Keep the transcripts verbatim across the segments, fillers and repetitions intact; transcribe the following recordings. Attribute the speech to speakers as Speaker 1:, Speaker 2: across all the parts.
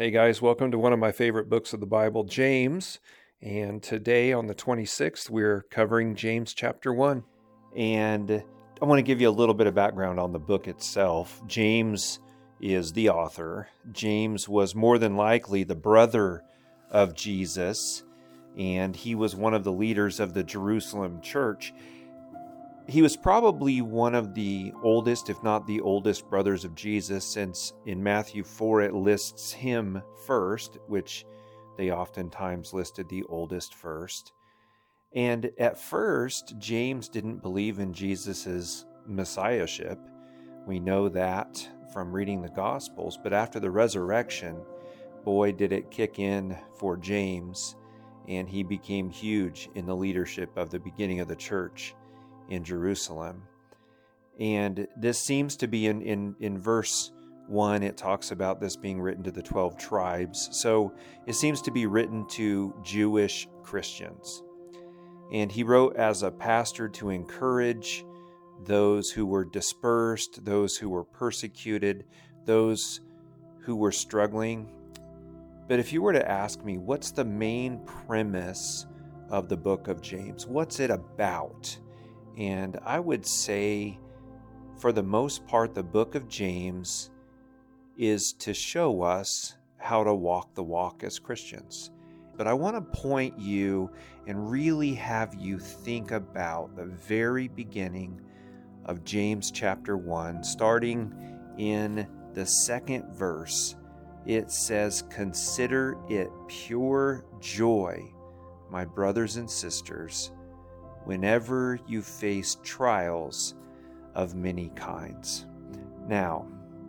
Speaker 1: Hey guys, welcome to one of my favorite books of the Bible, James. And today on the twenty-sixth, we're covering James chapter one. And I want to give you a little bit of background on the book itself. James is the author. James was more than likely the brother of Jesus, and he was one of the leaders of the Jerusalem church. He was probably one of the oldest, if not the oldest, brothers of Jesus, since in Matthew four it lists him first, which they oftentimes listed the oldest first. And at first, James didn't believe in Jesus's messiahship. We know that from reading the Gospels. But after the resurrection, boy, did it kick in for James, and he became huge in the leadership of the beginning of the church in Jerusalem. And this seems to be in, in, in verse one, it talks about this being written to the twelve tribes. So it seems to be written to Jewish Christians. And he wrote as a pastor to encourage those who were dispersed, those who were persecuted, those who were struggling. But if you were to ask me, what's the main premise of the book of James? What's it about? And I would say, for the most part, the book of James is to show us how to walk the walk as Christians. But I want to point you and really have you think about the very beginning of James chapter one, starting in the second verse. It says, "Consider it pure joy, my brothers and sisters, whenever you face trials of many kinds." Now,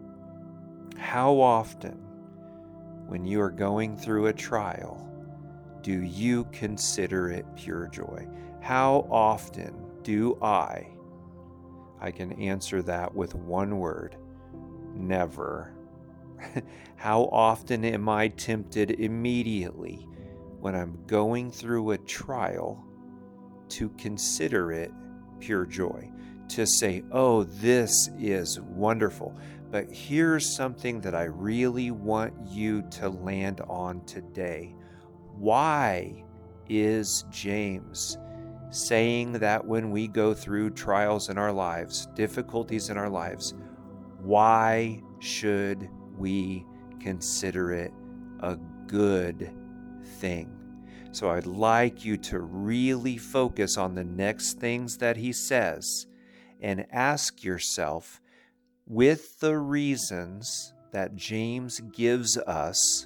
Speaker 1: how often when you are going through a trial do you consider it pure joy? How often do I? I can answer that with one word: never. How often am I tempted immediately when I'm going through a trial to consider it pure joy, to say, oh, this is wonderful. But here's something that I really want you to land on today. Why is James saying that when we go through trials in our lives, difficulties in our lives, why should we consider it a good thing? So I'd like you to really focus on the next things that he says and ask yourself, with the reasons that James gives us,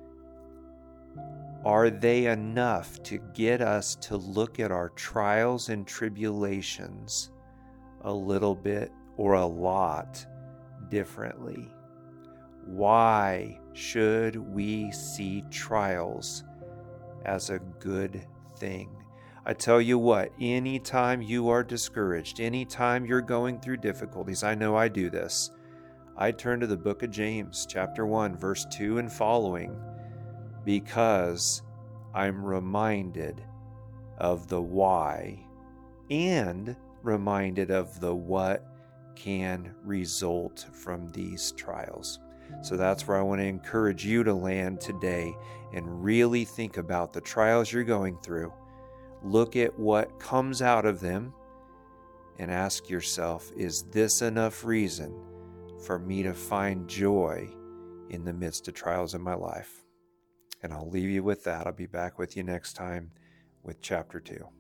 Speaker 1: are they enough to get us to look at our trials and tribulations a little bit or a lot differently? Why should we see trials as a good thing? I tell you what, anytime you are discouraged, anytime you're going through difficulties, I know I do this, I turn to the book of James, chapter one, verse two and following, because I'm reminded of the why and reminded of the what can result from these trials. So that's where I want to encourage you to land today and really think about the trials you're going through. Look at what comes out of them and ask yourself, is this enough reason for me to find joy in the midst of trials in my life? And I'll leave you with that. I'll be back with you next time with chapter two.